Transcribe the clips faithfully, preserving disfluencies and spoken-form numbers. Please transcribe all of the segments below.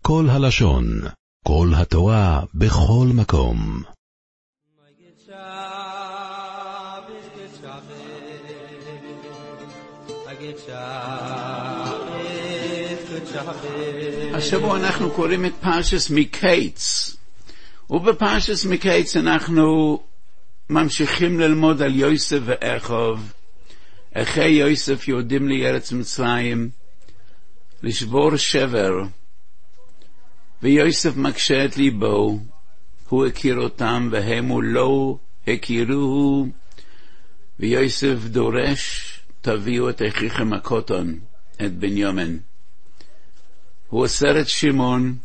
כל הלשון, כל התורה, בכל מקום. השבוע אנחנו קוראים את פרשת מקץ, ובפרשת מקץ אנחנו ממשיכים ללמוד על יוסף ויעקב. אחי יוסף יורדים לארץ מצרים לשבור שבר, ויוסף מקשה את ליבו. הוא הכיר אותם והם לא הכירוהו, ויוסף דורש, תביאו את אחיכם הקטן, את בנימין. הוא אוסר את שמעון,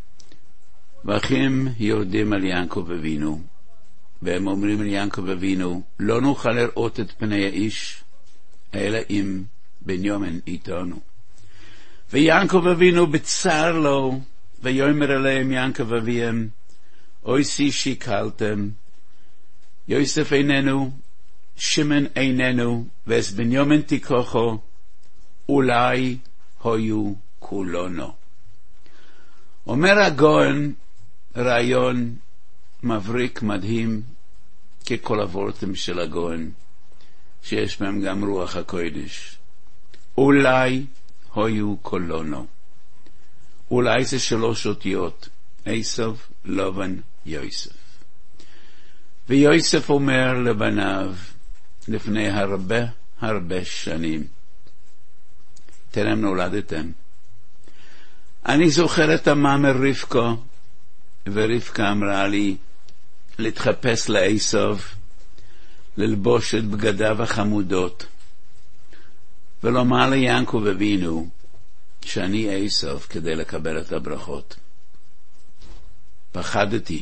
ואחים יורדים על יעקב אבינו, והם אומרים על יעקב אבינו, לא נוכל לראות את פני האיש אלא אם בנימין איתנו. ויעקב אבינו בצר לו, ויאמר אליהם יעקב אביהם, אויסי שיקלתם, יוסף איננו, שמעון איננו, ואת בנימין תיקחו, אולי היו כולנו. אומר הגאון רעיון מבריק מדהים, ככל הוורטים של הגאון, שיש בהם גם רוח הקודש. אולי היו כולנו. אולי זה שלוש אותיות, עשו, לבן, יוסף. ויוסף אומר לבניו, לפני הרבה הרבה שנים, טרם נולדתם, אני זוכר את המאמר רבקה, ורבקה אמרה לי להתחפש לעשו, ללבוש את בגדיו החמודות, ולומר ליעקב אבינו שאני עשו כדי לקבל את הברכות. פחדתי,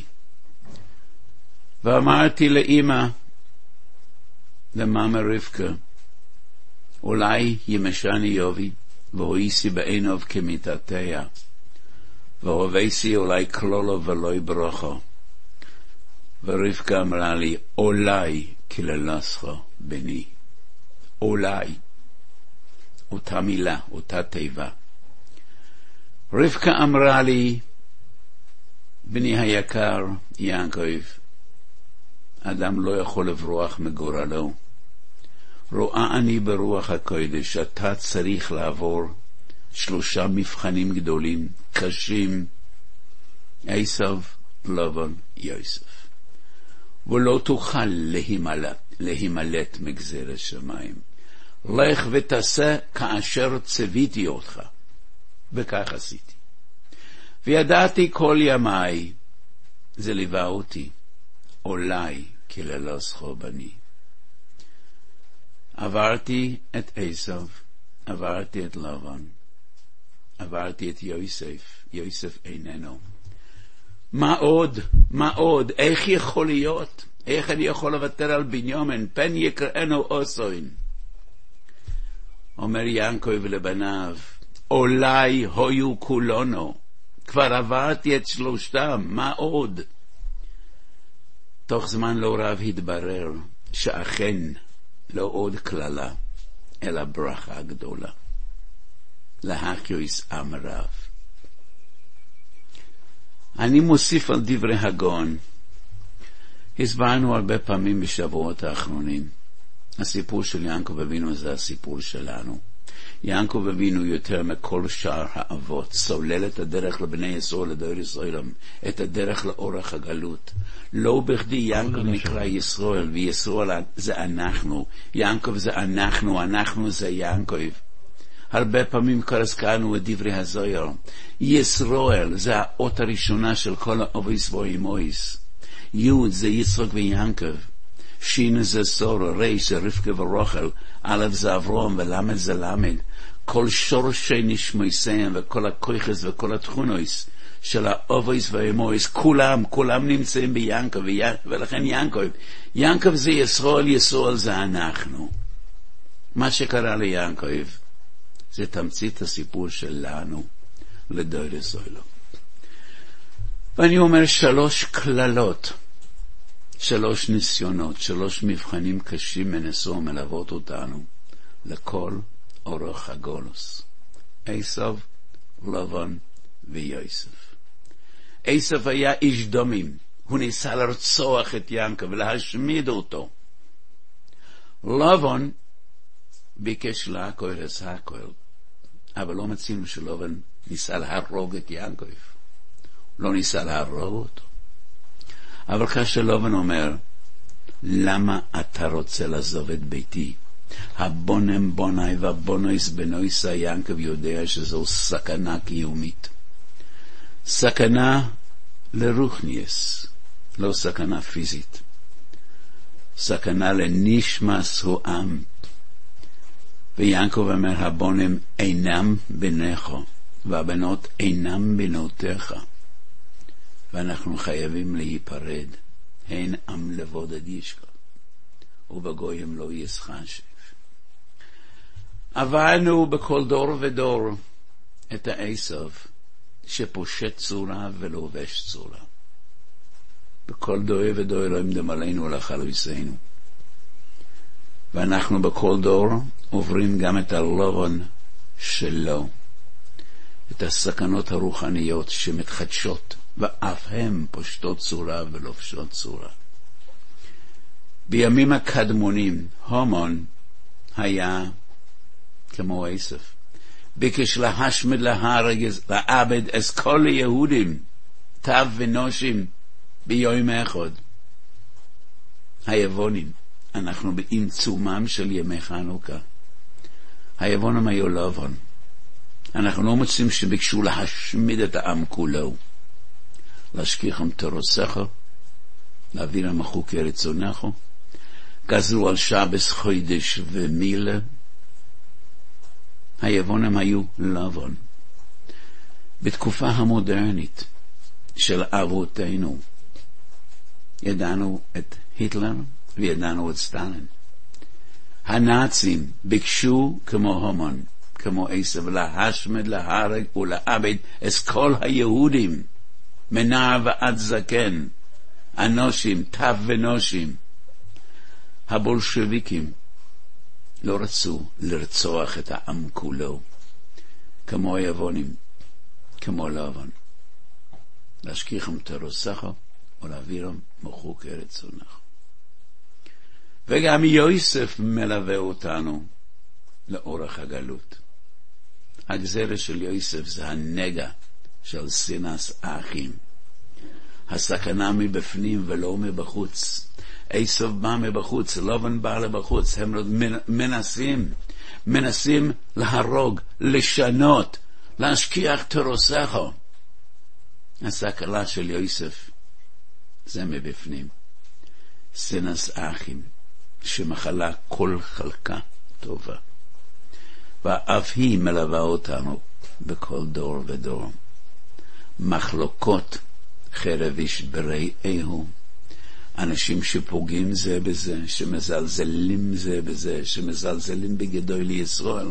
ואמרתי לאמא, למאמר רבקה, אולי ימשני יובי, והויסי בעיניו כמיתתיה, והובייסי אולי כלולו ולא ברוכו. ורבקה אמרה לי, אולי כללסך בני. אולי. אותה מילה, אותה תיבה. רבקה אמרה לי, בני היקר, יעקב, אדם לא יכול לברוח מגורלו. רואה אני ברוח הקודש, אתה צריך לעבור שלושה מבחנים גדולים, קשים, עשו, לבן, יוסף. ולא תוכל להימלט, להימלט מגזר השמיים. לך ותעשה כאשר צוויתי אותך. וכך עשיתי. וידעתי כל ימי, זה ליווה אותי, אולי כללסך בני. עברתי את עשו, עברתי את לבן, עברתי את יוסף, יוסף איננו. מה עוד? מה עוד? איך יכול להיות? איך אני יכול לוותר על בנימין? פן יקראנו אוסוין. אומר יעקב לבניו, אולי היו כולנו. כבר עברתי את שלושתם, מה עוד? תוך זמן לא רב התברר שאכן לא עוד כללה, אלא ברכה גדולה. להחיוס עם רב. אני מוסיף על דברי הגאון. הסברנו הרבה פעמים בשבועות האחרונים. הסיפור של יעקב אבינו זה הסיפור שלנו. יעקב אבינו יותר מכל שאר האבות סולל את הדרך לבני ישראל, לדור ישראל, את הדרך לאורך הגלות. לא בכדי יעקב נקרא ישראל, וישראל זה אנחנו. יעקב זה אנחנו, אנחנו זה יעקב. הרבה פעמים כבר הזכרנו את דברי הזוהר. ישראל זה האות הראשונה של כל האבויס והאימויס. יוד זה יצחק ויעקב. שין זה סורה, ריש זה רבקה ורחל, א' זה אברהם ולמד זה למד. כל שורשי נשמויסיהם וכל הכוחס וכל התכונויס של האבויס והאימויס, כולם, כולם נמצאים ביעקב, ולכן יעקב, יעקב זה ישראל, ישראל זה אנחנו. מה שקרה ליעקב זה תמצית הסיפור שלנו לדור ישראל. ואני אומר שלוש כללות, שלוש ניסיונות, שלוש מבחנים קשים מנסו מלוות אותנו לכל אורך הגולוס. עשו, לבן ויוסף. עשו היה איש דומים, הוא ניסה לרצוח את יעקב ולהשמיד אותו. לבן ביקש להכל את הכל, אבל לא מצינו שלבן ניסה להרוג את יעקב, לא ניסה להרוג אותו. אבל כאשר לבן אומר, למה אתה רוצה לעזוב את ביתי? הבונם בוני והבונויס בנויס, יעקב יודע שזו סכנה קיומית, סכנה לרוחניאס, לא סכנה פיזית, סכנה לנשמס העם. ויעקב אומר, הבונם אינם בניך והבנות אינם בנותיך, ואנחנו חייבים להיפרד. הן עם לבודד ישכח ובגויים לא ישחשב. עברנו בכל דור ודור את העשו שפושט צורה ולובש צורה. בכל דור ודור לא ימדם עלינו לחלויסנו, ואנחנו בכל דור עוברים גם את הלבן שלו, את הסכנות הרוחניות שמתחדשות ואף הם פושטות צורה ולובשות צורה. בימים הקדמונים הומן היה כמו עשו, ביקש להשמיד להרג לעבד את כל היהודים תו ונושים ביום אחד. היוונים, אנחנו בעיצומם של ימי חנוכה, היוונים היו לבן. אנחנו לא מוצאים שביקשו להשמיד את העם כולו, להשכיחם תורסך, להעבירם חוקי רצונך, גזרו על שבס חודש ומילה. היוונים היו לבן. בתקופה המודרנית של אבותינו ידענו את היטלר וידענו את סטלין. הנאצים ביקשו כמו המן, כמו עשו, להשמיד, להרג ולאבד את כל היהודים, מנער ועד זקן, אנושים, תו ונושים. הבולשביקים לא רצו לרצוח את העם כולו, כמו היוונים, כמו לבן, להשכיחם תורסך ולהעבירם מחוקי רצונך. וגם יוסף מלווה אותנו לאורך הגלות. הגזרה של יוסף זה הנגע של שנאת האחים, הסכנה מבפנים ולא מבחוץ. עשו בא מבחוץ, לבן בא לבחוץ. הם מנסים מנסים להרוג, לשנות, להשכיח תורסך. הסכנה של יוסף זה מבפנים, שנאת האחים שמחלה כל חלקה טובה, ואף היא מלווה אותנו בכל דור ודור. מחלוקות חרב ישברי איהו, אנשים שפוגעים זה בזה, שמזלזלים זה בזה, שמזלזלים בגדול לישראל.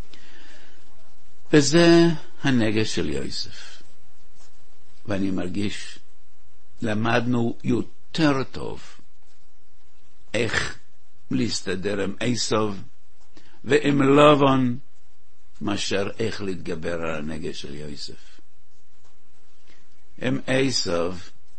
וזה הנגע של יוסף. ואני מרגיש, למדנו יותר טוב איך להסתדר עם עשו ועם לבן, מאשר איך להתגבר על הנגע של יוסף. עם עשו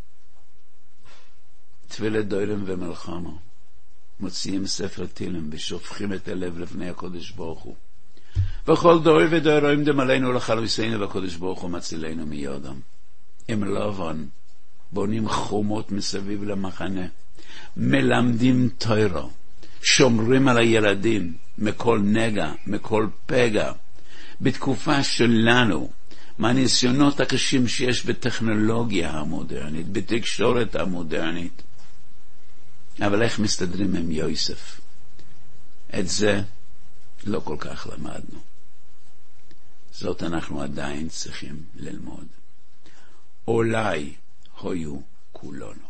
תפילת דוירים ומלחמה, מוציאים ספר תהילים ושופכים את הלב לפני הקודש ברוך הוא. וכל דור ודור רואים דם עלינו לחלויסנו, והקודש ברוך הוא מצילנו מידם. עם לבן בונים חומות מסביב למחנה, מלמדים תורה, שומרים על הילדים מכל נגע, מכל פגע. בתקופה שלנו, מהניסיונות הקשים שיש בטכנולוגיה המודרנית, בתקשורת המודרנית, אבל איך מסתדרים עם יוסף? את זה לא כל כך למדנו. זאת אנחנו עדיין צריכים ללמוד. אולי היו כולנו.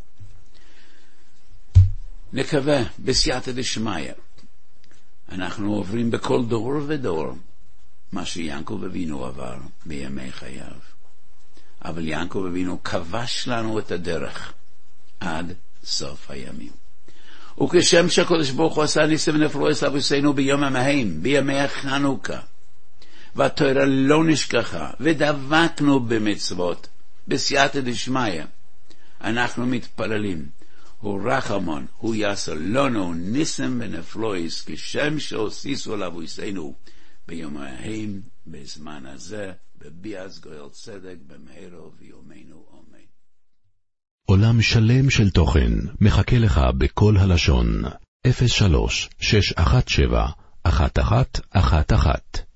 נקווה בסייעתא דשמיא. אנחנו עוברים בכל דור ודור מה שיעקב אבינו עבר בימי חייו. אבל יעקב אבינו כבש לנו את הדרך עד סוף הימים. וכשם שהקדוש ברוך הוא עשה ניסים ונפלאות לאבותינו ביום ההם, בימי החנוכה, והתורה לא נשכחה, ודבקנו במצוות, בסייעתא דשמיא. אנחנו מתפללים, הוא רחמון, הוא יעשה לנו ניסים ונפלויס, כשם שהוסיסו לאבותינו ביום ההם, בזמן הזה, בביאת גואל צדק, במהרה בימינו אמן. עולם שלם של תוכן מחכה לך בכל הלשון. אפס שלוש שש אחת שבע אחת אחת אחת אחת